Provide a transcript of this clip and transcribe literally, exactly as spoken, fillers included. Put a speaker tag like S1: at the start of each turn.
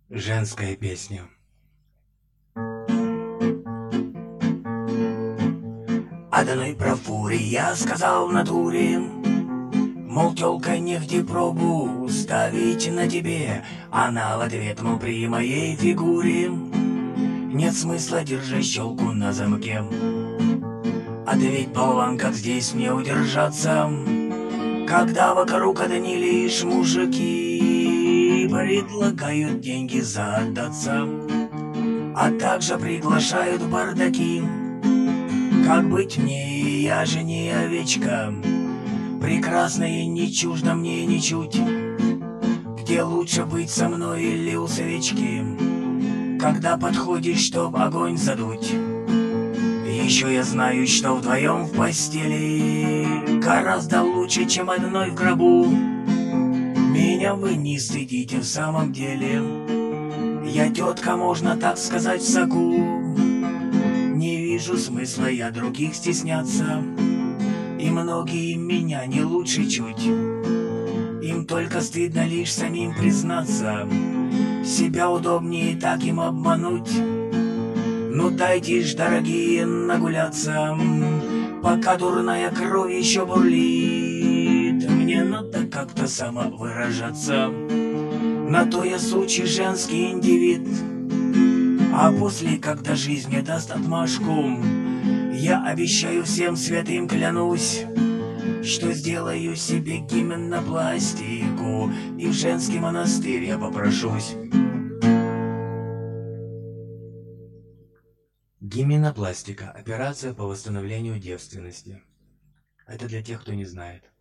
S1: Женская песня. Одной профуре я сказал в натуре, мол, тёлка, негде пробу ставить на тебе. Она в ответ, мол, при моей фигуре нет смысла держать щелку на замке. А ты ведь, болван, как здесь мне удержаться, когда вокруг одни лишь мужики предлагают деньги задаться, а также приглашают в бардаки. Как быть мне, я же не овечка, прекрасная не чужда мне ничуть. Где лучше быть со мной или у свечки, когда подходишь, чтоб огонь задуть? Еще я знаю, что вдвоем в постели гораздо лучше, чем одной в гробу. Меня вы не стыдите в самом деле, я тетка, можно так сказать, в соку. Не вижу смысла я других стесняться, и многие меня не лучше чуть. Им только стыдно лишь самим признаться, себя удобнее так им обмануть. Ну дайте ж, дорогие, нагуляться, пока дурная кровь еще бурлит. Мне надо как-то самовыражаться, на то я сучий женский индивид. А после, когда жизнь мне даст отмашку, я обещаю всем святым, клянусь, что сделаю себе гименопластику и в женский монастырь я попрошусь. Гименопластика – операция по восстановлению девственности. Это для тех, кто не знает.